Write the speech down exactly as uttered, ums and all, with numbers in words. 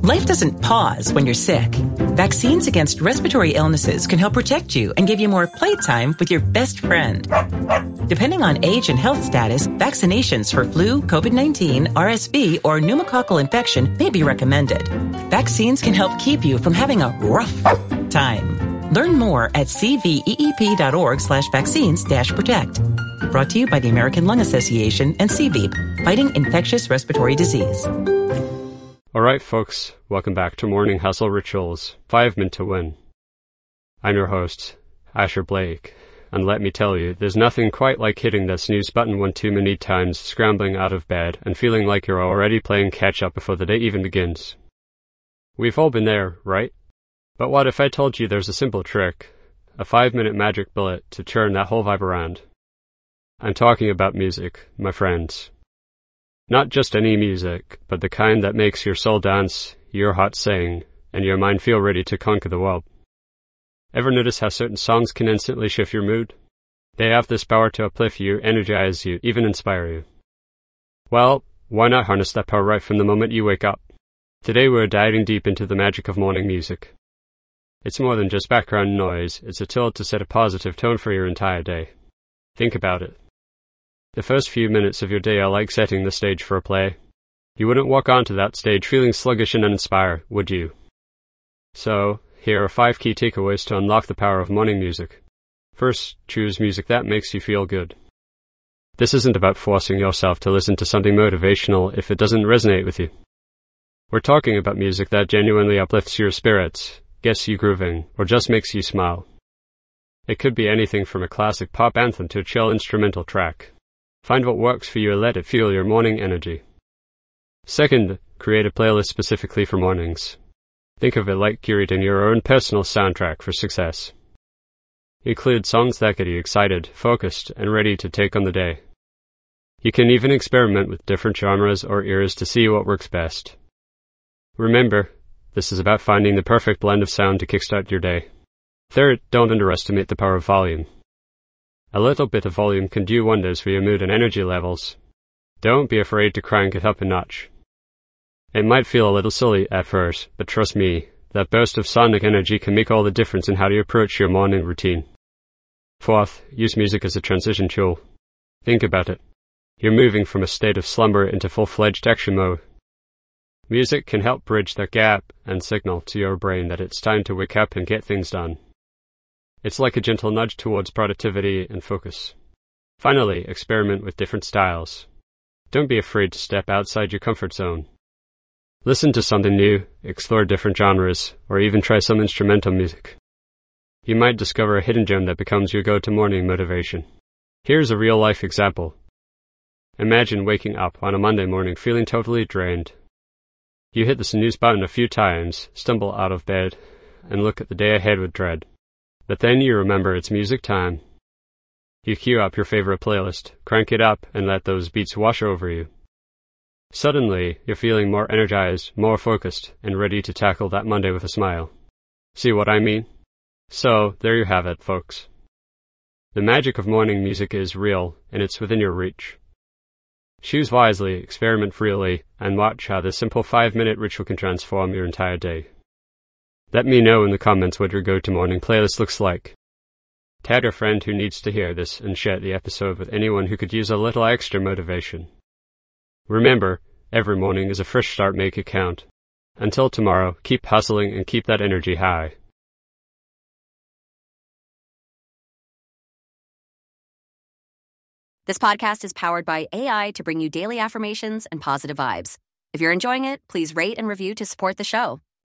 Life doesn't pause when you're sick. Vaccines against respiratory illnesses can help protect you and give you more playtime with your best friend. Depending on age and health status, vaccinations for flu, COVID nineteen, R S V, or pneumococcal infection may be recommended. Vaccines can help keep you from having a rough time. Learn more at cveep.org slash vaccines dash protect. Brought to you by the American Lung Association and C V E P, fighting infectious respiratory disease. All right, folks, welcome back to Morning Hustle Rituals, five Minute to Win. I'm your host, Asher Blake, and let me tell you, there's nothing quite like hitting that snooze button one too many times, scrambling out of bed, and feeling like you're already playing catch-up before the day even begins. We've all been there, right? But what if I told you there's a simple trick, a five-minute magic bullet to turn that whole vibe around? I'm talking about music, my friends. Not just any music, but the kind that makes your soul dance, your heart sing, and your mind feel ready to conquer the world. Ever notice how certain songs can instantly shift your mood? They have this power to uplift you, energize you, even inspire you. Well, why not harness that power right from the moment you wake up? Today we're diving deep into the magic of morning music. It's more than just background noise, it's a tool to set a positive tone for your entire day. Think about it. The first few minutes of your day are like setting the stage for a play. You wouldn't walk onto that stage feeling sluggish and uninspired, would you? So, here are five key takeaways to unlock the power of morning music. First, choose music that makes you feel good. This isn't about forcing yourself to listen to something motivational if it doesn't resonate with you. We're talking about music that genuinely uplifts your spirits, gets you grooving, or just makes you smile. It could be anything from a classic pop anthem to a chill instrumental track. Find what works for you and let it fuel your morning energy. Second, create a playlist specifically for mornings. Think of it like curating your own personal soundtrack for success. Include songs that get you excited, focused, and ready to take on the day. You can even experiment with different genres or eras to see what works best. Remember, this is about finding the perfect blend of sound to kickstart your day. Third, don't underestimate the power of volume. A little bit of volume can do wonders for your mood and energy levels. Don't be afraid to crank it up a notch. It might feel a little silly at first, but trust me, that burst of sonic energy can make all the difference in how you approach your morning routine. Fourth, use music as a transition tool. Think about it. You're moving from a state of slumber into full-fledged action mode. Music can help bridge that gap and signal to your brain that it's time to wake up and get things done. It's like a gentle nudge towards productivity and focus. Finally, experiment with different styles. Don't be afraid to step outside your comfort zone. Listen to something new, explore different genres, or even try some instrumental music. You might discover a hidden gem that becomes your go-to morning motivation. Here's a real-life example. Imagine waking up on a Monday morning feeling totally drained. You hit the snooze button a few times, stumble out of bed, and look at the day ahead with dread. But then you remember it's music time. You cue up your favorite playlist, crank it up, and let those beats wash over you. Suddenly, you're feeling more energized, more focused, and ready to tackle that Monday with a smile. See what I mean? So, there you have it, folks. The magic of morning music is real, and it's within your reach. Choose wisely, experiment freely, and watch how this simple five-minute ritual can transform your entire day. Let me know in the comments what your go-to morning playlist looks like. Tag a friend who needs to hear this and share the episode with anyone who could use a little extra motivation. Remember, every morning is a fresh start, make it count. Until tomorrow, keep hustling and keep that energy high. This podcast is powered by A I to bring you daily affirmations and positive vibes. If you're enjoying it, please rate and review to support the show.